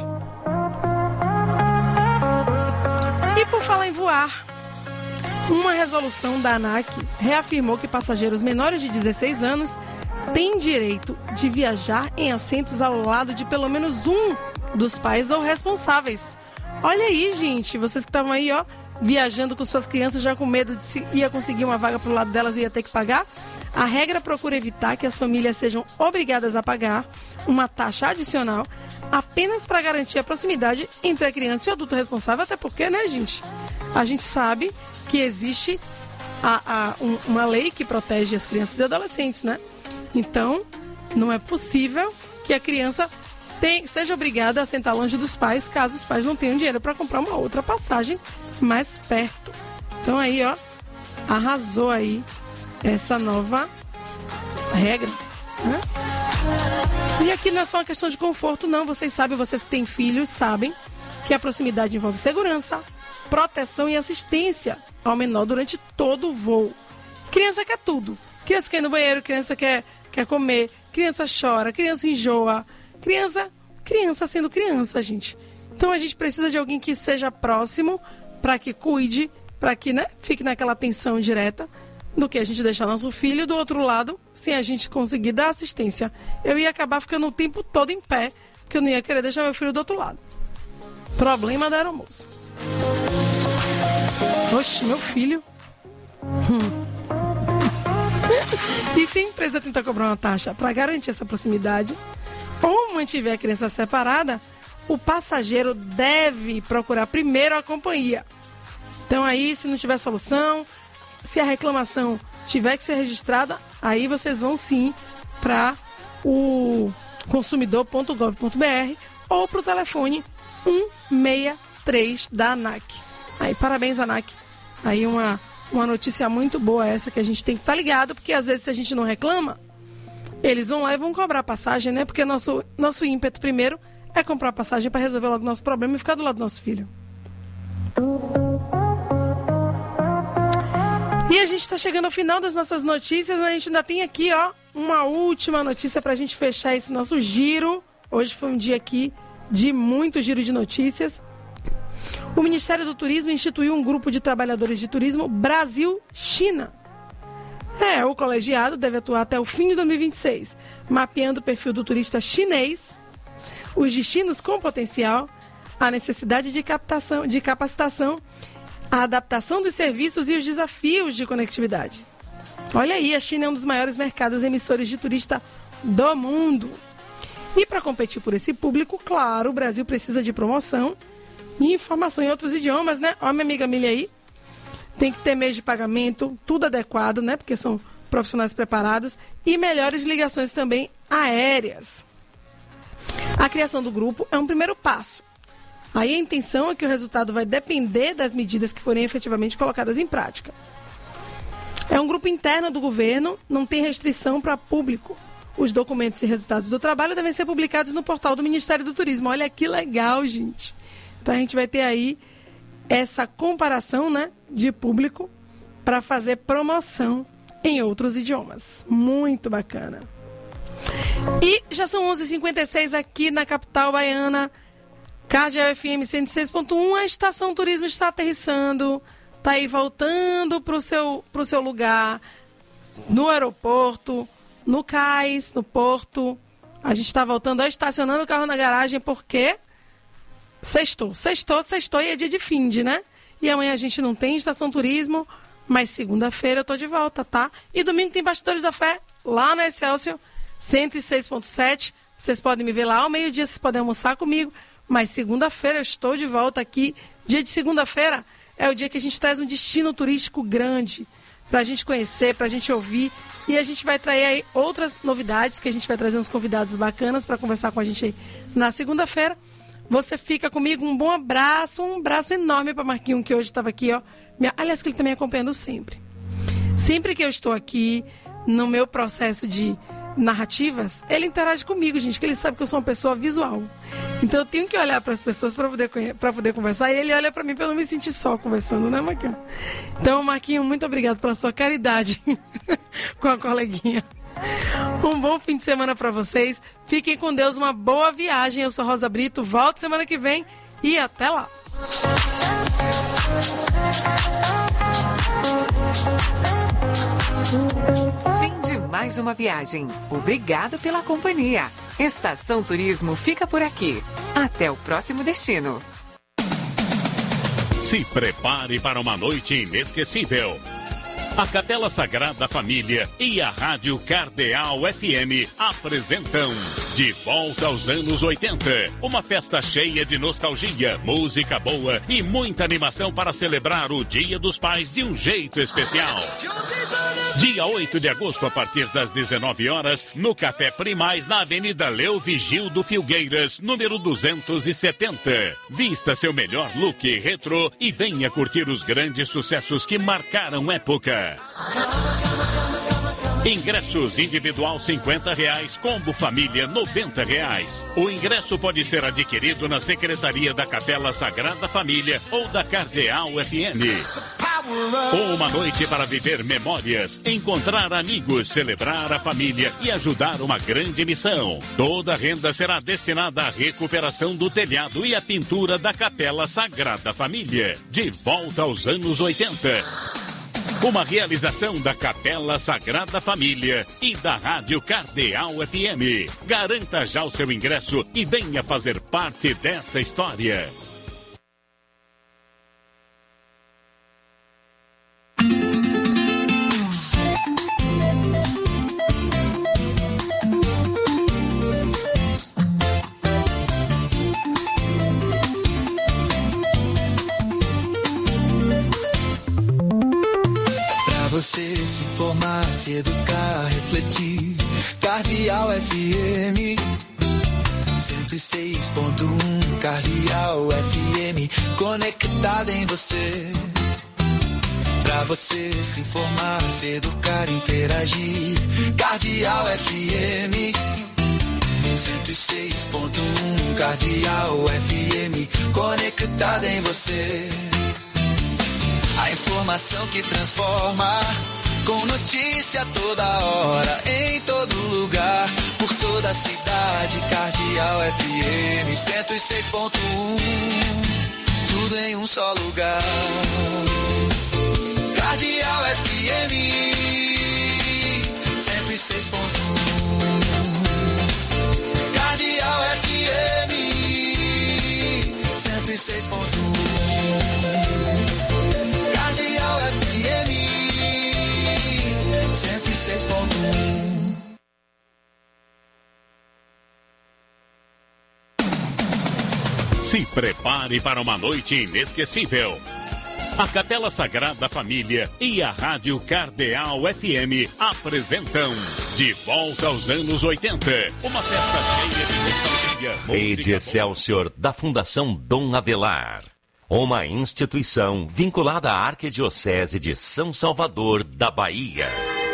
Speaker 8: E por falar em voar, uma resolução da ANAC reafirmou que passageiros menores de dezesseis anos têm direito de viajar em assentos ao lado de pelo menos um dos pais ou responsáveis. Olha aí, gente, vocês que estavam aí, ó, viajando com suas crianças já com medo de se ia conseguir uma vaga pro lado delas e ia ter que pagar. A regra procura evitar que as famílias sejam obrigadas a pagar uma taxa adicional apenas para garantir a proximidade entre a criança e o adulto responsável, até porque, né, gente, a gente sabe que existe a, a, um, uma lei que protege as crianças e adolescentes, né? Então, não é possível que a criança tem, seja obrigada a sentar longe dos pais, caso os pais não tenham dinheiro para comprar uma outra passagem mais perto. Então aí, ó, arrasou aí essa nova regra, né? E aqui não é só uma questão de conforto, não. Vocês sabem, vocês que têm filhos sabem que a proximidade envolve segurança, proteção e assistência ao menor durante todo o voo. Criança quer tudo. Criança quer ir no banheiro, criança quer, quer comer, criança chora, criança enjoa. Criança, criança sendo criança, gente. Então a gente precisa de alguém que seja próximo para que cuide, para que, né, fique naquela atenção direta, do que a gente deixar nosso filho do outro lado sem a gente conseguir dar assistência. Eu ia acabar ficando o tempo todo em pé, porque eu não ia querer deixar meu filho do outro lado. Problema da aeromoça. Oxe, meu filho. Hum. E se a empresa tentar cobrar uma taxa para garantir essa proximidade, ou mantiver a criança separada, o passageiro deve procurar primeiro a companhia. Então aí, se não tiver solução, se a reclamação tiver que ser registrada, aí vocês vão sim para o consumidor ponto gov ponto br ou para o telefone um seis três da ANAC. Aí, parabéns, ANAC. Aí uma, uma notícia muito boa essa que a gente tem que estar ligado, porque às vezes se a gente não reclama, eles vão lá e vão cobrar passagem, né? Porque nosso, nosso ímpeto primeiro é comprar passagem para resolver logo o nosso problema e ficar do lado do nosso filho. E a gente está chegando ao final das nossas notícias, mas a gente ainda tem aqui, ó, uma última notícia para a gente fechar esse nosso giro. Hoje foi um dia aqui de muito giro de notícias. O Ministério do Turismo instituiu um grupo de trabalhadores de turismo Brasil-China. É, o colegiado deve atuar até o fim de dois mil e vinte e seis, mapeando o perfil do turista chinês, os destinos com potencial, a necessidade de captação, de capacitação, a adaptação dos serviços e os desafios de conectividade. Olha aí, a China é um dos maiores mercados emissores de turista do mundo. E para competir por esse público, claro, o Brasil precisa de promoção e informação em outros idiomas, né? Ó, minha amiga Milha aí, tem que ter meio de pagamento, tudo adequado, né? Porque são profissionais preparados e melhores ligações também aéreas. A criação do grupo é um primeiro passo. Aí a intenção é que o resultado vai depender das medidas que forem efetivamente colocadas em prática. É um grupo interno do governo, não tem restrição para público. Os documentos e resultados do trabalho devem ser publicados no portal do Ministério do Turismo. Olha que legal, gente. Então a gente vai ter aí essa comparação, né, de público para fazer promoção em outros idiomas. Muito bacana. E já são onze e cinquenta e seis aqui na capital baiana. Cardeal F M cento e seis ponto um, a Estação Turismo está aterrissando, está aí voltando para o seu, pro seu lugar, no aeroporto, no cais, no porto. A gente está voltando, estacionando o carro na garagem, porque sextou, sextou, sextou e é dia de finde, né? E amanhã a gente não tem Estação Turismo, mas segunda-feira eu tô de volta, tá? E domingo tem Bastidores da Fé, lá na Excelsior, cento e seis ponto sete. Vocês podem me ver lá ao meio-dia, vocês podem almoçar comigo. Mas segunda-feira eu estou de volta aqui. Dia de segunda-feira é o dia que a gente traz um destino turístico grande para a gente conhecer, para a gente ouvir. E a gente vai trazer aí outras novidades, que a gente vai trazer uns convidados bacanas para conversar com a gente aí na segunda-feira. Você fica comigo, um bom abraço, um abraço enorme para Marquinhos, que hoje estava aqui, ó. Minha... Aliás, que ele também acompanhando sempre. Sempre que eu estou aqui no meu processo de narrativas, ele interage comigo, gente, que ele sabe que eu sou uma pessoa visual. Então eu tenho que olhar para as pessoas para poder, para poder conversar, e ele olha para mim para eu não me sentir só conversando, né, Marquinhos? Então, Marquinhos, muito obrigado pela sua caridade com a coleguinha. Um bom fim de semana para vocês. Fiquem com Deus, uma boa viagem. Eu sou Rosa Brito, volto semana que vem e até lá.
Speaker 3: Fim de mais uma viagem. Obrigado pela companhia. Estação Turismo fica por aqui. Até o próximo destino.
Speaker 1: Se prepare para uma noite inesquecível. A Capela Sagrada Família e a Rádio Cardeal F M apresentam De Volta aos Anos oitenta. Uma festa cheia de nostalgia, música boa e muita animação para celebrar o Dia dos Pais de um jeito especial. Dia oito de agosto, a partir das dezenove horas, no Café Primais, na Avenida Leo Vigildo Filgueiras, número duzentos e setenta. Vista seu melhor look retrô e venha curtir os grandes sucessos que marcaram época. Ingressos individual cinquenta reais, combo família noventa reais. O ingresso pode ser adquirido na Secretaria da Capela Sagrada Família ou da Cardeal F M. Uma noite para viver memórias, encontrar amigos, celebrar a família e ajudar uma grande missão. Toda a renda será destinada à recuperação do telhado e à pintura da Capela Sagrada Família. De volta aos anos oitenta. Uma realização da Capela Sagrada Família e da Rádio Cardeal F M. Garanta já o seu ingresso e venha fazer parte dessa história.
Speaker 7: Cardeal F M cento e seis ponto um, Cardeal F M, conectada em você. Pra você se informar, se educar, interagir. Cardeal F M cento e seis ponto um, Cardeal F M, conectada em você. A informação que transforma, com notícia toda hora, em todo lugar, por toda a cidade. Cardeal F M cento e seis ponto um, tudo em um só lugar. Cardeal F M cento e seis ponto um, Cardeal F M cento e seis ponto um, Cardeal F M cento e seis ponto um.
Speaker 1: Se prepare para uma noite inesquecível. A Capela Sagrada Família e a Rádio Cardeal F M apresentam De Volta aos Anos oitenta, uma festa cheia de nostalgia.
Speaker 4: Rede Excelsior da Fundação Dom Avelar, uma instituição vinculada à Arquidiocese de São Salvador da Bahia.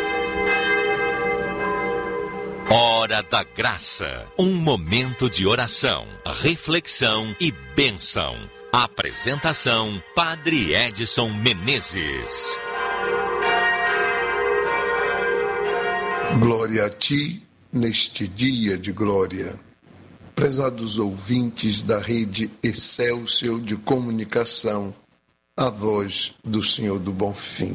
Speaker 4: Hora da Graça, um momento de oração, reflexão e bênção. Apresentação, Padre Edson Menezes.
Speaker 10: Glória a ti, neste dia de glória. Prezados ouvintes da Rede Excelsior de Comunicação, a voz do Senhor do Bonfim.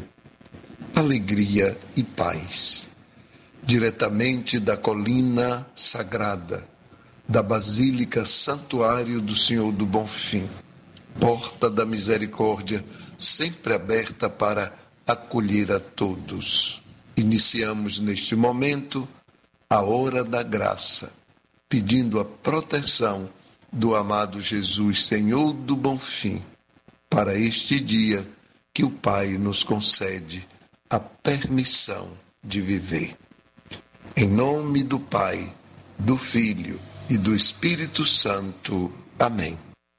Speaker 10: Alegria e paz. Diretamente da colina sagrada, da Basílica Santuário do Senhor do Bonfim. Porta da misericórdia, sempre aberta para acolher a todos. Iniciamos neste momento a hora da graça, pedindo a proteção do amado Jesus, Senhor do Bonfim, para este dia que o Pai nos concede a permissão de viver. Em nome do Pai, do Filho e do Espírito Santo. Amém.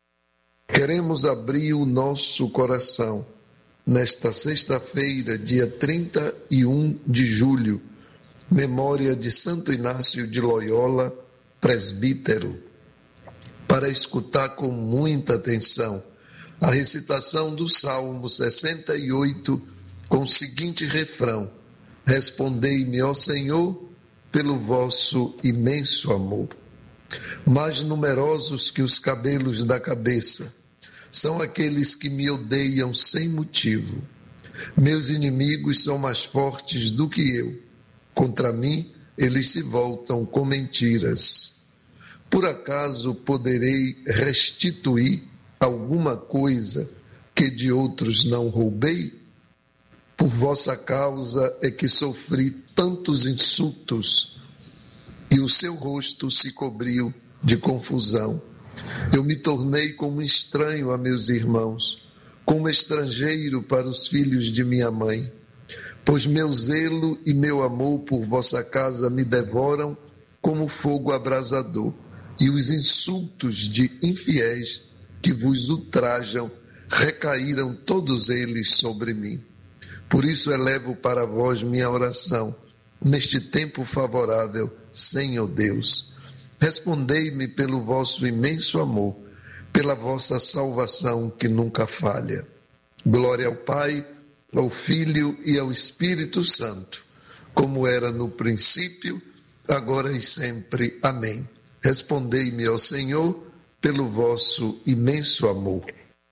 Speaker 10: Queremos abrir o nosso coração nesta sexta-feira, dia trinta e um de julho, memória de Santo Inácio de Loyola, presbítero, para escutar com muita atenção a recitação do Salmo sessenta e oito, com o seguinte refrão: Respondei-me, ó Senhor, pelo vosso imenso amor. Mais numerosos que os cabelos da cabeça são aqueles que me odeiam sem motivo. Meus inimigos são mais fortes do que eu. Contra mim, eles se voltam com mentiras. Por acaso poderei restituir alguma coisa que de outros não roubei? Por vossa causa é que sofri tantos insultos e o seu rosto se cobriu de confusão. Eu me tornei como estranho a meus irmãos, como estrangeiro para os filhos de minha mãe. Pois meu zelo e meu amor por vossa casa me devoram como fogo abrasador, e os insultos de infiéis que vos ultrajam recaíram todos eles sobre mim. Por isso elevo para vós minha oração, neste tempo favorável, Senhor Deus. Respondei-me pelo vosso imenso amor, pela vossa salvação que nunca falha. Glória ao Pai, ao Filho e ao Espírito Santo, como era no princípio, agora e sempre. Amém. Respondei-me, ó Senhor, pelo vosso imenso amor.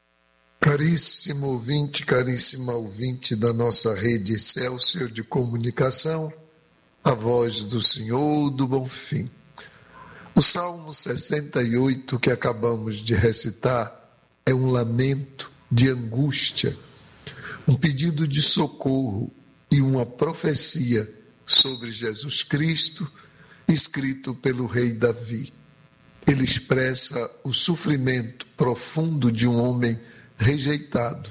Speaker 10: Caríssimo ouvinte, caríssima ouvinte da nossa rede Excelsior de Comunicação, a voz do Senhor do Bonfim. O Salmo sessenta e oito que acabamos de recitar é um lamento de angústia, um pedido de socorro e uma profecia sobre Jesus Cristo, escrito pelo rei Davi. Ele expressa o sofrimento profundo de um homem rejeitado,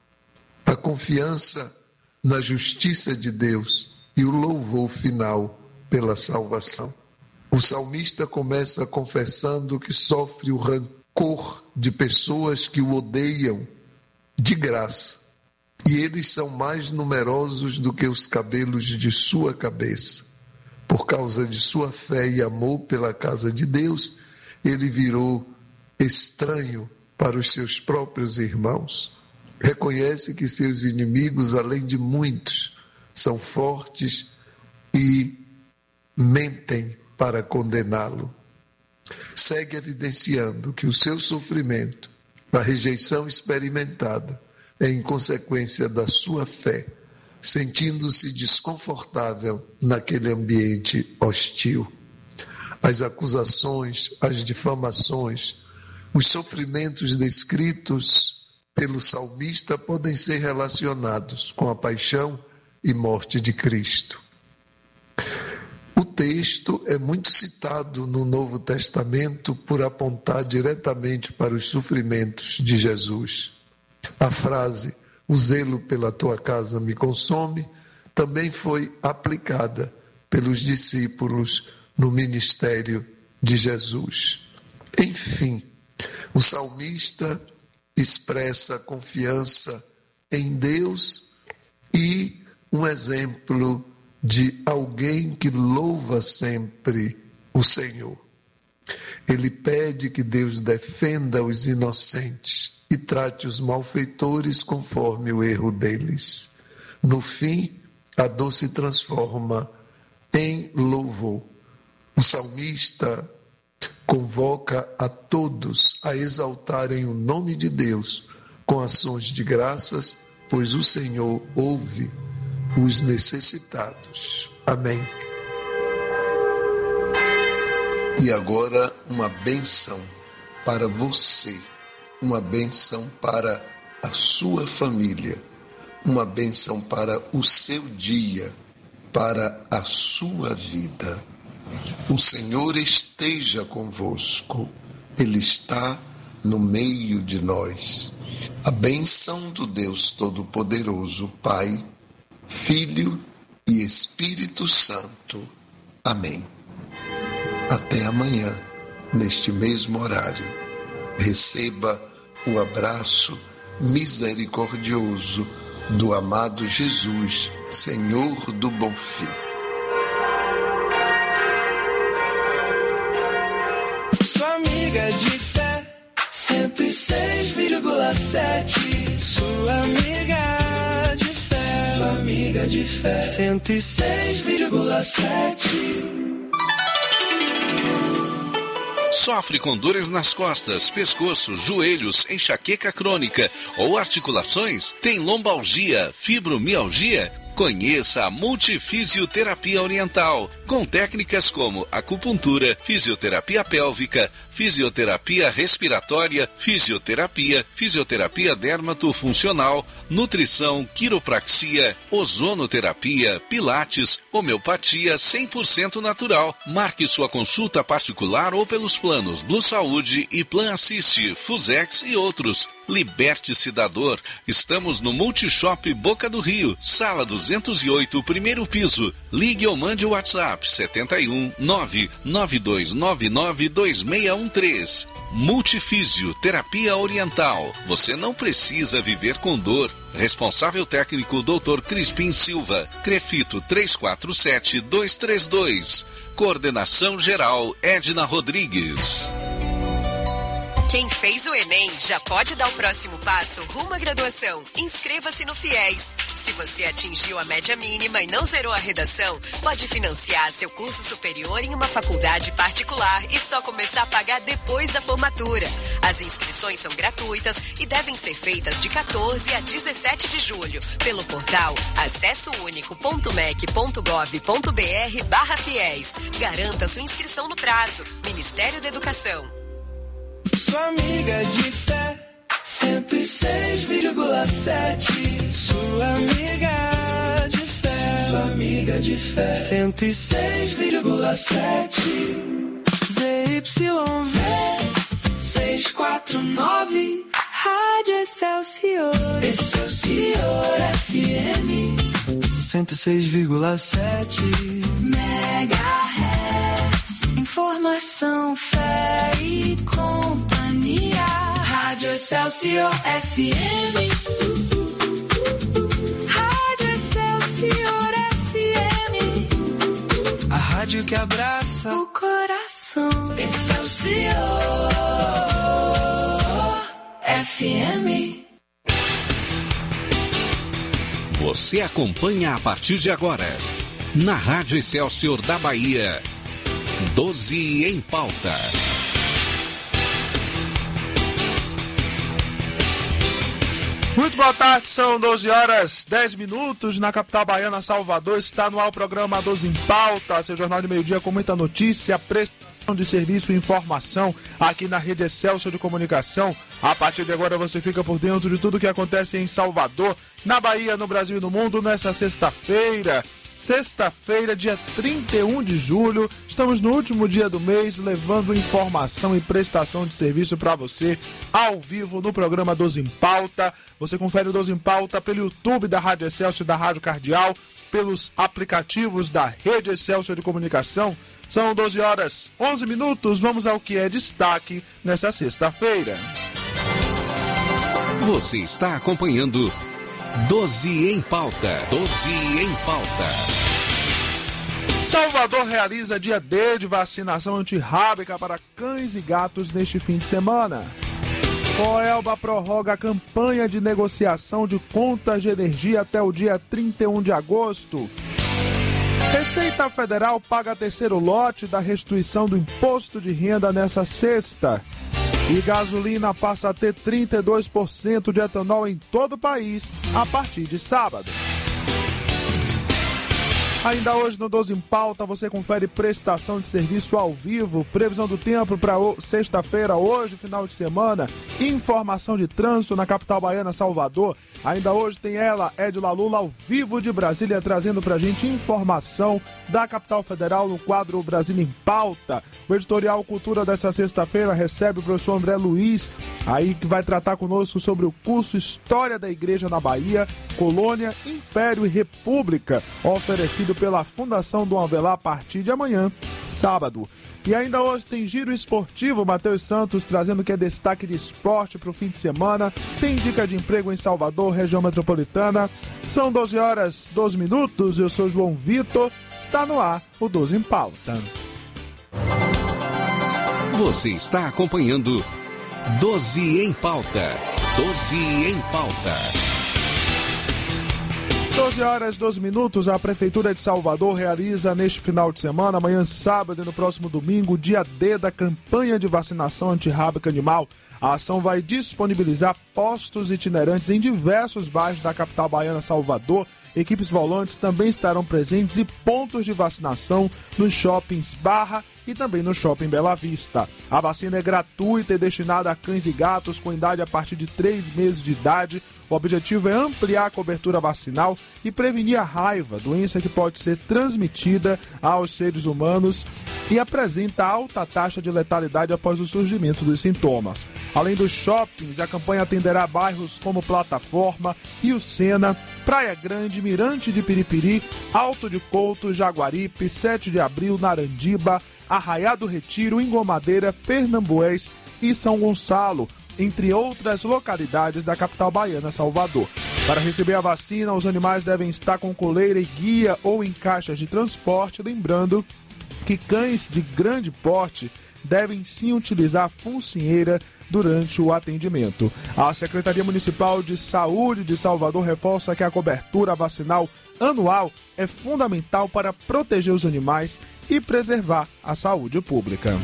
Speaker 10: a confiança na justiça de Deus e o louvor final pela salvação. O salmista começa confessando que sofre o rancor de pessoas que o odeiam de graça, e eles são mais numerosos do que os cabelos de sua cabeça. Por causa de sua fé e amor pela casa de Deus, ele virou estranho para os seus próprios irmãos. Reconhece que seus inimigos, além de muitos, são fortes e mentem para condená-lo. Segue evidenciando que o seu sofrimento, a rejeição experimentada, é em consequência da sua fé, sentindo-se desconfortável naquele ambiente hostil. As acusações, as difamações, os sofrimentos descritos pelo salmista podem ser relacionados com a paixão e morte de Cristo. O texto é muito citado no Novo Testamento por apontar diretamente para os sofrimentos de Jesus. A frase, o zelo pela tua casa me consome, também foi aplicada pelos discípulos no ministério de Jesus. Enfim, o salmista expressa confiança em Deus e um exemplo de alguém que louva sempre o Senhor. Ele pede que Deus defenda os inocentes e trate os malfeitores conforme o erro deles. No fim, a dor se transforma em louvor. O salmista convoca a todos a exaltarem o nome de Deus com ações de graças, pois o Senhor ouve os necessitados. Amém. E agora uma bênção para você, uma bênção para a sua família, uma bênção para o seu dia, para a sua vida. O Senhor esteja convosco, Ele está no meio de nós. A bênção do Deus Todo-Poderoso, Pai, Filho e Espírito Santo. Amém. Até amanhã, neste mesmo horário. Receba o abraço misericordioso do amado Jesus, Senhor do Bonfim.
Speaker 7: Sua amiga de fé, cento e seis vírgula sete. Sua amiga de fé, sua amiga de fé, cento e seis vírgula sete.
Speaker 2: Sofre com dores nas costas, pescoço, joelhos, enxaqueca crônica ou articulações? Tem lombalgia, fibromialgia? Conheça a Multifisioterapia Oriental, com técnicas como acupuntura, fisioterapia pélvica, fisioterapia respiratória, fisioterapia, fisioterapia dermatofuncional, nutrição, quiropraxia, ozonoterapia, pilates, homeopatia cem por cento natural. Marque sua consulta particular ou pelos planos Blue Saúde e Plan Assist, Fusex e outros. Liberte-se da dor. Estamos no Multishop Boca do Rio, sala duzentos e oito, primeiro piso. Ligue ou mande o WhatsApp setenta e um, nove nove dois nove nove dois seis um três. Multifísio Terapia Oriental. Você não precisa viver com dor. Responsável técnico doutor Crispim Silva. Crefito três quatro sete dois três dois. Coordenação geral Edna Rodrigues.
Speaker 3: Quem fez o Enem já pode dar o próximo passo rumo à graduação. Inscreva-se no FIES. Se você atingiu a média mínima e não zerou a redação, pode financiar seu curso superior em uma faculdade particular e só começar a pagar depois da formatura. As inscrições são gratuitas e devem ser feitas de quatorze a dezessete de julho pelo portal acessounico.mec.gov.br barra FIES. Garanta sua inscrição no prazo. Ministério da Educação.
Speaker 7: Sua amiga de fé, cento e seis vírgula sete. Sua amiga de fé, sua amiga de fé, cento e seis vírgula sete. Z Y V seiscentos e quarenta e nove. Rádio Excelsior, Excelsior F M. cento e seis vírgula sete
Speaker 11: megahertz. Informação, fé e companhia. Rádio Excelsior F M. Rádio Excelsior F M.
Speaker 7: A rádio que abraça
Speaker 11: o coração. Excelsior F M.
Speaker 2: Você acompanha a partir de agora, na Rádio Excelsior da Bahia, doze em pauta.
Speaker 12: Muito boa tarde, são doze horas, dez minutos na capital baiana, Salvador. Está no ar o programa doze em pauta, seu jornal de meio-dia com muita notícia, prestação de serviço e informação aqui na Rede Excelsior de Comunicação. A partir de agora você fica por dentro de tudo que acontece em Salvador, na Bahia, no Brasil e no mundo, nessa sexta-feira. Sexta-feira, dia trinta e um de julho, estamos no último dia do mês, levando informação e prestação de serviço para você, ao vivo, no programa doze em pauta. Você confere o doze em pauta pelo YouTube da Rádio Excelsior e da Rádio Cardeal, pelos aplicativos da Rede Excelsior de Comunicação. São doze horas, onze minutos, vamos ao que é destaque nessa sexta-feira.
Speaker 2: Você está acompanhando doze em pauta. doze em pauta.
Speaker 12: Salvador realiza dia D de vacinação antirrábica para cães e gatos neste fim de semana. Coelba prorroga a campanha de negociação de contas de energia até o dia trinta e um de agosto. Receita Federal paga terceiro lote da restituição do imposto de renda nessa sexta. E gasolina passa a ter trinta e dois por cento de etanol em todo o país a partir de sábado. Ainda hoje no doze em pauta você confere prestação de serviço ao vivo, previsão do tempo para sexta-feira, hoje, final de semana, informação de trânsito na capital baiana, Salvador. Ainda hoje tem ela, Edila Lula, ao vivo de Brasília, trazendo pra gente informação da capital federal no quadro Brasília em Pauta. O editorial Cultura dessa sexta-feira recebe o professor André Luiz, aí que vai tratar conosco sobre o curso História da Igreja na Bahia, Colônia, Império e República, oferecido pela Fundação Dom Avelar a partir de amanhã, sábado. E ainda hoje tem Giro Esportivo, Matheus Santos trazendo que é destaque de esporte para o fim de semana. Tem dica de emprego em Salvador, região metropolitana. São doze horas, doze minutos. Eu sou João Vitor. Está no ar o doze em pauta.
Speaker 2: Você está acompanhando doze em pauta. doze em pauta.
Speaker 12: doze horas, doze minutos, a Prefeitura de Salvador realiza neste final de semana, amanhã sábado e no próximo domingo, dia D da campanha de vacinação antirrábica animal. A ação vai disponibilizar postos itinerantes em diversos bairros da capital baiana, Salvador. Equipes volantes também estarão presentes e pontos de vacinação nos shoppings Barra e também no Shopping Bela Vista. A vacina é gratuita e destinada a cães e gatos com idade a partir de três meses de idade. O objetivo é ampliar a cobertura vacinal e prevenir a raiva, doença que pode ser transmitida aos seres humanos e apresenta alta taxa de letalidade após o surgimento dos sintomas. Além dos shoppings, a campanha atenderá bairros como Plataforma, Rio Sena, Praia Grande, Mirante de Piripiri, Alto de Couto, Jaguaripe, sete de abril, Narandiba, Arraiá do Retiro, Engomadeira, Pernambués e São Gonçalo, entre outras localidades da capital baiana, Salvador. Para receber a vacina, os animais devem estar com coleira e guia ou em caixas de transporte, lembrando que cães de grande porte devem sim utilizar a focinheira durante o atendimento. A Secretaria Municipal de Saúde de Salvador reforça que a cobertura vacinal anual é fundamental para proteger os animais e preservar a saúde pública.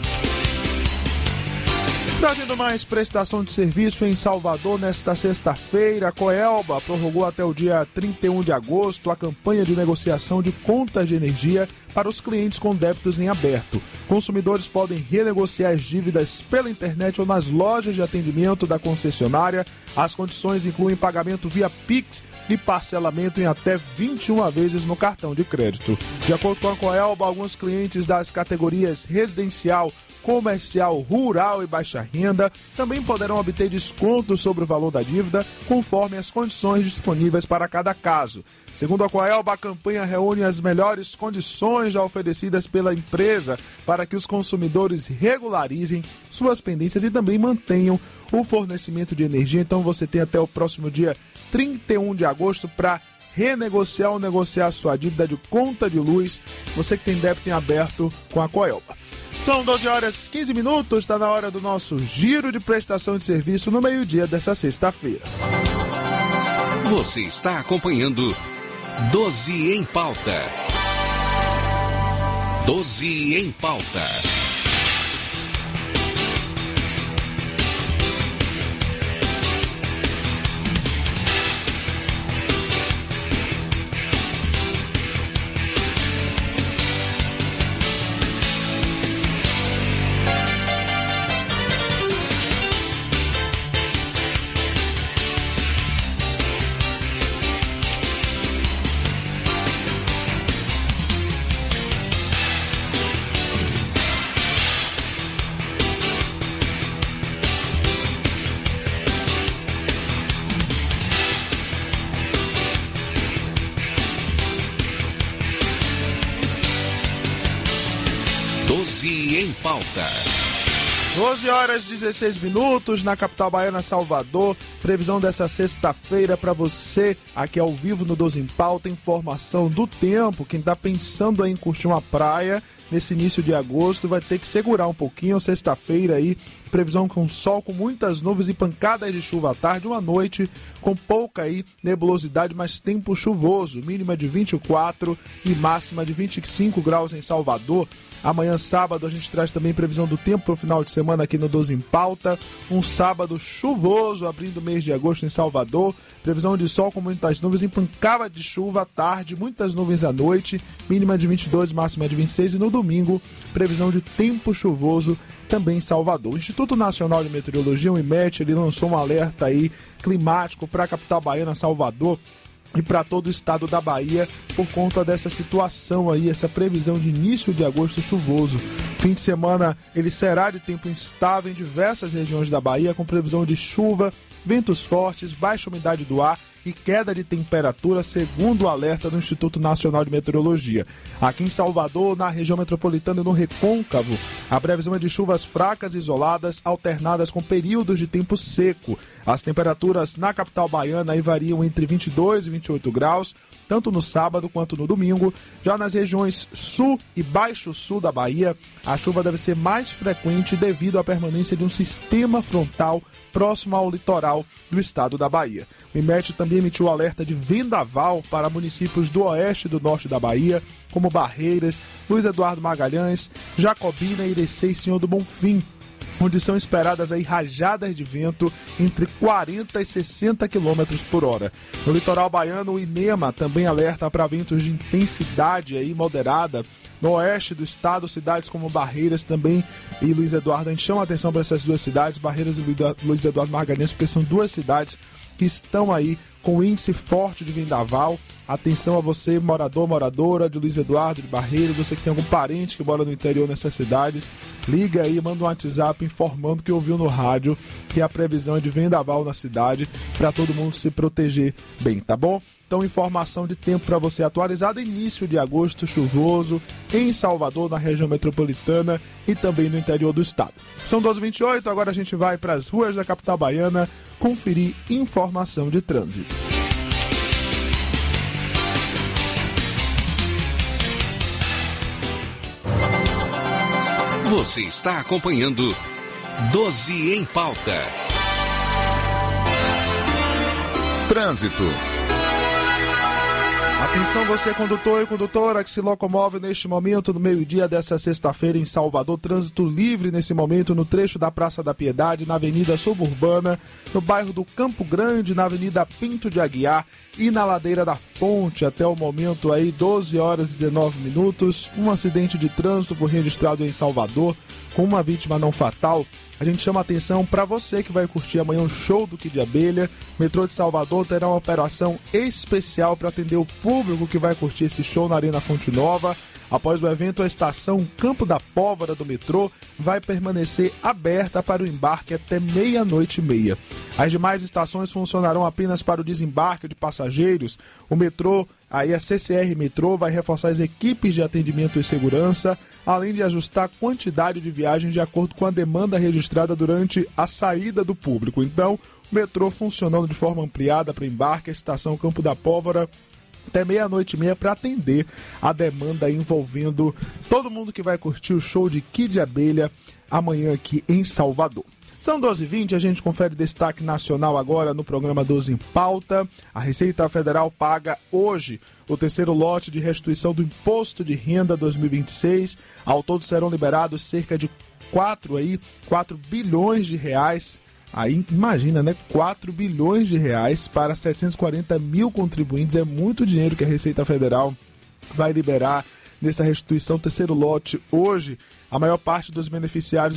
Speaker 12: Trazendo mais prestação de serviço em Salvador nesta sexta-feira, a Coelba prorrogou até o dia trinta e um de agosto a campanha de negociação de contas de energia para os clientes com débitos em aberto. Consumidores podem renegociar as dívidas pela internet ou nas lojas de atendimento da concessionária. As condições incluem pagamento via Pix e parcelamento em até vinte e uma vezes no cartão de crédito. De acordo com a Coelba, alguns clientes das categorias residencial, comercial, rural e baixa renda também poderão obter descontos sobre o valor da dívida conforme as condições disponíveis para cada caso. Segundo a Coelba, a campanha reúne as melhores condições já oferecidas pela empresa para que os consumidores regularizem suas pendências e também mantenham o fornecimento de energia. Então você tem até o próximo dia trinta e um de agosto para renegociar ou negociar sua dívida de conta de luz, você que tem débito em aberto com a Coelba. São doze horas e quinze minutos, está na hora do nosso giro de prestação de serviço no meio-dia dessa sexta-feira.
Speaker 2: Você está acompanhando doze em Pauta. doze em Pauta. doze em Pauta.
Speaker 12: doze horas e dezesseis minutos na capital baiana, Salvador. Previsão dessa sexta-feira para você aqui ao vivo no doze em Pauta. Informação do tempo. Quem está pensando em curtir uma praia nesse início de agosto vai ter que segurar um pouquinho. Sexta-feira aí, previsão com sol, com muitas nuvens e pancadas de chuva à tarde. Uma noite com pouca aí nebulosidade, mas tempo chuvoso. Mínima de vinte e quatro e máxima de vinte e cinco graus em Salvador. Amanhã, sábado, a gente traz também previsão do tempo para o final de semana aqui no doze em Pauta. Um sábado chuvoso, abrindo o mês de agosto em Salvador. Previsão de sol com muitas nuvens, em pancada de chuva à tarde, muitas nuvens à noite. Mínima de vinte e dois, máxima de vinte e seis. E no domingo, previsão de tempo chuvoso também em Salvador. O Instituto Nacional de Meteorologia, o IMET, ele lançou um alerta aí climático para a capital baiana, Salvador, e para todo o estado da Bahia por conta dessa situação aí, essa previsão de início de agosto chuvoso. Fim de semana ele será de tempo instável em diversas regiões da Bahia, com previsão de chuva, ventos fortes, baixa umidade do ar e queda de temperatura, segundo o alerta do Instituto Nacional de Meteorologia. Aqui em Salvador, na região metropolitana e no Recôncavo, a previsão é de chuvas fracas e isoladas, alternadas com períodos de tempo seco. As temperaturas na capital baiana aí variam entre vinte e dois e vinte e oito graus, tanto no sábado quanto no domingo. Já nas regiões sul e baixo sul da Bahia, a chuva deve ser mais frequente devido à permanência de um sistema frontal próximo ao litoral do estado da Bahia. O IMET também emitiu alerta de vendaval para municípios do oeste e do norte da Bahia, como Barreiras, Luiz Eduardo Magalhães, Jacobina, Irecê e Senhor do Bonfim, onde são esperadas aí rajadas de vento entre quarenta e sessenta quilômetros por hora. No litoral baiano, o INEMA também alerta para ventos de intensidade aí moderada. No oeste do estado, cidades como Barreiras também e Luiz Eduardo. A gente chama a atenção para essas duas cidades, Barreiras e Luiz Eduardo Magalhães, porque são duas cidades que estão aí com índice forte de vendaval. Atenção a você, morador, moradora de Luiz Eduardo, de Barreiras, você que tem algum parente que mora no interior nessas cidades, liga aí, manda um WhatsApp informando que ouviu no rádio que a previsão é de vendaval na cidade, para todo mundo se proteger bem, tá bom? Então, informação de tempo para você atualizada, início de agosto chuvoso em Salvador, na região metropolitana e também no interior do estado. São doze e vinte e oito, agora a gente vai para as ruas da capital baiana conferir informação de trânsito.
Speaker 2: Você está acompanhando doze em Pauta.
Speaker 12: Trânsito. Atenção você, condutor e condutora que se locomove neste momento, no meio-dia dessa sexta-feira em Salvador. Trânsito livre nesse momento no trecho da Praça da Piedade, na Avenida Suburbana, no bairro do Campo Grande, na Avenida Pinto de Aguiar e na Ladeira da Fonte. Até o momento aí, doze horas e dezenove minutos. Um acidente de trânsito foi registrado em Salvador, com uma vítima não fatal, a gente chama a atenção para você que vai curtir amanhã um show do Kid Abelha. O metrô de Salvador terá uma operação especial para atender o público que vai curtir esse show na Arena Fonte Nova. Após o evento, a estação Campo da Pólvora do metrô vai permanecer aberta para o embarque até meia-noite e meia. As demais estações funcionarão apenas para o desembarque de passageiros. O metrô, aí a C C R Metrô, vai reforçar as equipes de atendimento e segurança, além de ajustar a quantidade de viagens de acordo com a demanda registrada durante a saída do público. Então, o metrô funcionando de forma ampliada para embarque, a estação Campo da Pólvora até meia-noite e meia para atender a demanda envolvendo todo mundo que vai curtir o show de Kid Abelha amanhã aqui em Salvador. São doze e vinte, a gente confere destaque nacional agora no programa doze em Pauta. A Receita Federal paga hoje o terceiro lote de restituição do Imposto de Renda dois mil e vinte e seis. Ao todo serão liberados cerca de quatro, aí, quatro bilhões de reais. Aí, imagina, né? quatro bilhões de reais para setecentos e quarenta mil contribuintes. É muito dinheiro que a Receita Federal vai liberar nessa restituição. Terceiro lote hoje. A maior parte dos beneficiários